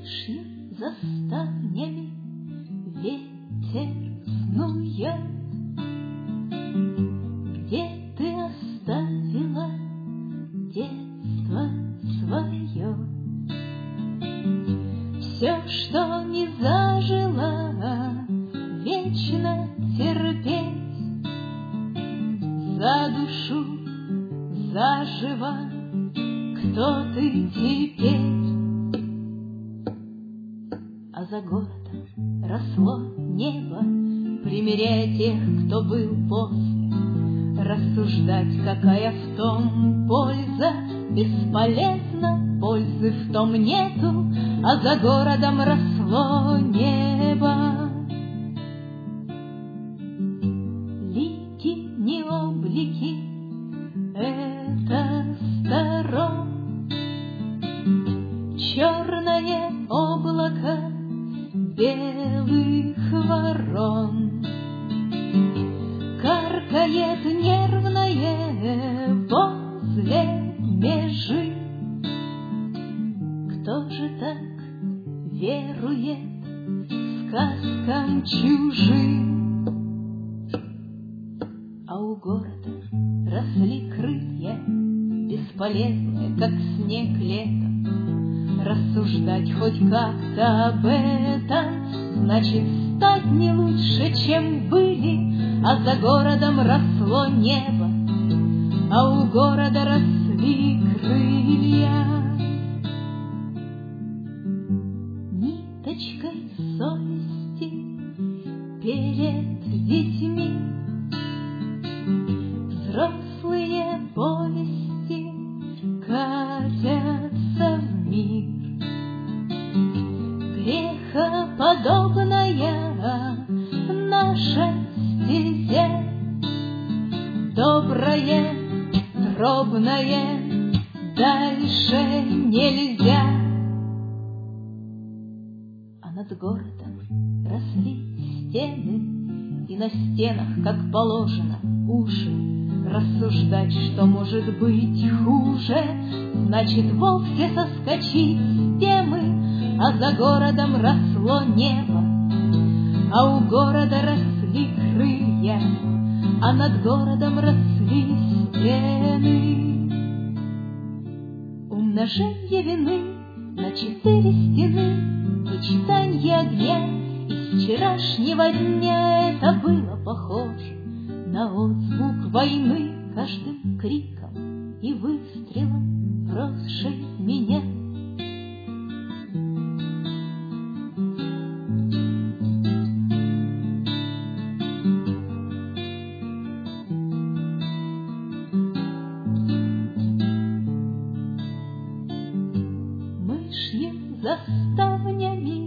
Мышью заставнями ветер снует. Где ты оставила детство свое? Все, что не зажило, вечно терпеть. За душу заживо, кто ты теперь? А за городом росло небо, примиряя тех, кто был после. Рассуждать, какая в том польза, бесполезно, пользы в том нету. А за городом росло небо. Лики, не облики, это сторон. Черное облако белых ворон. Каркает нервное возле межи. Кто же так верует сказкам чужим? А у города росли крылья, бесполезные, как снег летом. Рассуждать хоть как-то об этом значит стать не лучше, чем были. А за городом росло небо, а у города росли крылья. Ниточкой совести перед детьми взрослые повести катятся в мир. Грехоподобная наша стезя, доброе, дробное, дальше нельзя. А над городом росли стены, и на стенах, как положено, уши. Рассуждать, что может быть хуже, значит вовсе соскочить с темы. А за городом росло небо, а у города росли крылья, а над городом росли стены. Умноженье вины на 4 стены, вычитанье огня из вчерашнего дня. Это было похоже на отзвук войны каждым криком и выстрелом, росшей в меня. Мышью заставнями